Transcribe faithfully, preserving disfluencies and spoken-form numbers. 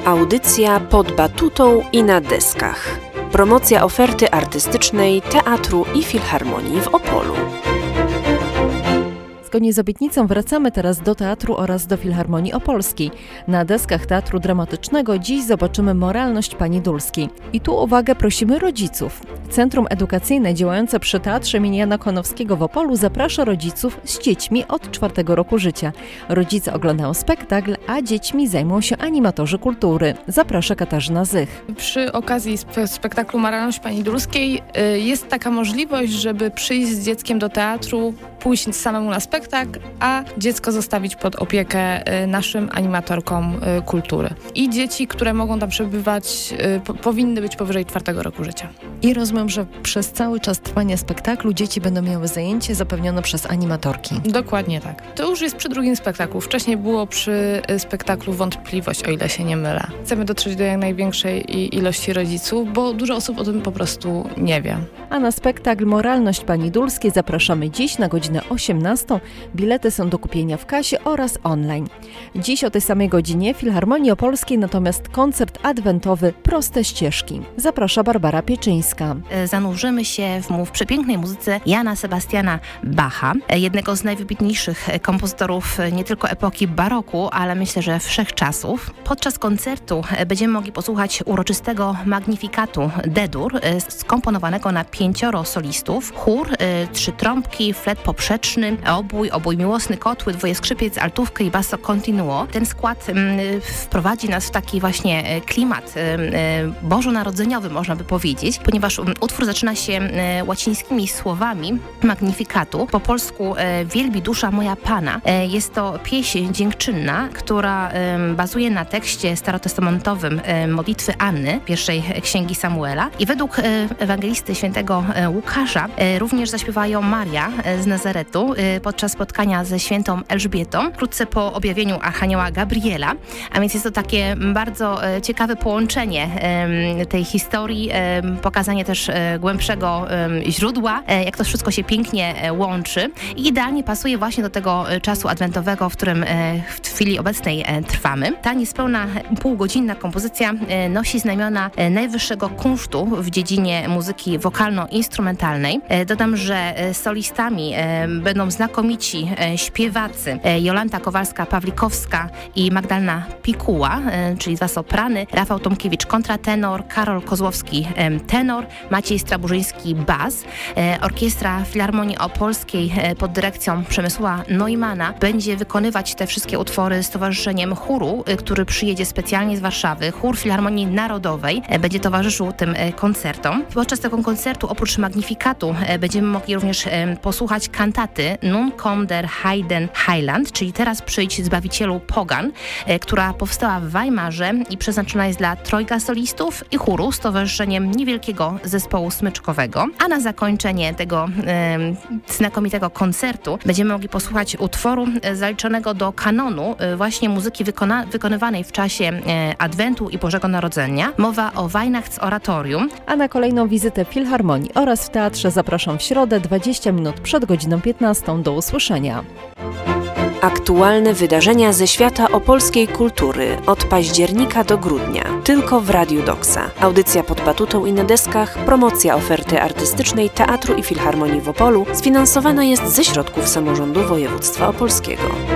Audycja Pod batutą i na deskach. Promocja oferty artystycznej Teatru i Filharmonii w Opolu. Zgodnie z obietnicą wracamy teraz do teatru oraz do Filharmonii Opolskiej. Na deskach Teatru Dramatycznego dziś zobaczymy Moralność Pani Dulskiej. I tu uwagę prosimy rodziców. Centrum Edukacyjne działające przy Teatrze im. Jana Konowskiego w Opolu zaprasza rodziców z dziećmi od czwartego roku życia. Rodzice oglądają spektakl, a dziećmi zajmą się animatorzy kultury. Zaprasza Katarzyna Zych. Przy okazji spe- spektaklu Moralność Pani Dulskiej y, jest taka możliwość, żeby przyjść z dzieckiem do teatru, pójść samemu na spektakl, a dziecko zostawić pod opiekę y, naszym animatorkom y, kultury. I dzieci, które mogą tam przebywać, y, po, powinny być powyżej czwartego roku życia. I rozumiem, że przez cały czas trwania spektaklu dzieci będą miały zajęcie zapewnione przez animatorki. Dokładnie tak. To już jest przy drugim spektaklu. Wcześniej było przy y, spektaklu Wątpliwość, o ile się nie mylę. Chcemy dotrzeć do jak największej i- ilości rodziców, bo dużo osób o tym po prostu nie wie. A na spektakl Moralność Pani Dulskiej zapraszamy dziś na godzinę osiemnastą. Bilety są do kupienia w kasie oraz online. Dziś o tej samej godzinie w Filharmonii Opolskiej natomiast koncert adwentowy Proste ścieżki. Zaprasza Barbara Pieczyńska. Zanurzymy się w, w przepięknej muzyce Jana Sebastiana Bacha, jednego z najwybitniejszych kompozytorów nie tylko epoki baroku, ale myślę, że wszechczasów. Podczas koncertu będziemy mogli posłuchać uroczystego Magnifikatu D-dur, skomponowanego na pięcioro solistów, chór, trzy trąbki, flet poprzeczny, obój, obój miłosny, kotły, dwoje skrzypiec, altówkę i basso continuo. Ten skład m, wprowadzi nas w taki właśnie klimat m, bożonarodzeniowy, można by powiedzieć, ponieważ m, utwór zaczyna się m, łacińskimi słowami Magnifikatu. Po polsku e, wielbi dusza moja Pana. E, jest to pieśń dziękczynna, która e, bazuje na tekście starotestamentowym e, modlitwy Anny, pierwszej księgi Samuela. I według e, ewangelisty świętego e, Łukasza e, również zaśpiewają Maria e, z Nazaretu e, podczas spotkania ze świętą Elżbietą, wkrótce po objawieniu archanioła Gabriela. A więc jest to takie bardzo e, ciekawe połączenie e, tej historii, e, pokazanie też e, głębszego e, źródła, e, jak to wszystko się pięknie e, łączy i idealnie pasuje właśnie do tego e, czasu adwentowego, w którym e, w chwili obecnej e, trwamy. Ta niespełna półgodzinna kompozycja e, nosi znamiona e, najwyższego kunsztu w dziedzinie muzyki wokalno-instrumentalnej. E, dodam, że e, solistami e, będą znakomici e, śpiewacy e, Jolanta Kowalska-Pawlikowska i Magdalena Pikuła, e, czyli dwa soprany, Rafał Tomkiewicz kontratenor, Karol Kozłowski e, tenor, Maciej Straburzyński bas. E, Orkiestra Filharmonii Opolskiej e, pod dyrekcją Przemysła Neumana będzie wykonywać te wszystkie utwory z Towarzyszeniem Chóru, e, który przyjedzie specjalnie z Warszawy. Chór Filharmonii Narodowej e, będzie towarzyszył tym e, koncertom. Podczas tego koncertu oprócz Magnifikatu e, będziemy mogli również e, posłuchać kantaty Nun komm der Heiden Heiland, czyli Teraz przyjdź Zbawicielu Pogan, e, która powstała w Weimarze i przeznaczona jest dla trojga solistów i chóru z towarzyszeniem niewielkiego zespołu smyczkowego. A na zakończenie tego e, znakomitego koncertu będziemy mogli posłuchać utworu e, zaliczonego do kanonu e, właśnie muzyki wykona- wykonywanej w czasie e, Adwentu i Bożego Narodzenia. Mowa o Weihnachtsoratorium. A na kolejną wizytę w Filharmonii oraz w teatrze zapraszam w środę dwadzieścia minut przed godziną piętnastą. Do usłyszenia. Aktualne wydarzenia ze świata opolskiej kultury od października do grudnia. Tylko w Radiu Doksa. Audycja Pod batutą i na deskach, promocja oferty artystycznej Teatru i Filharmonii w Opolu sfinansowana jest ze środków samorządu województwa opolskiego.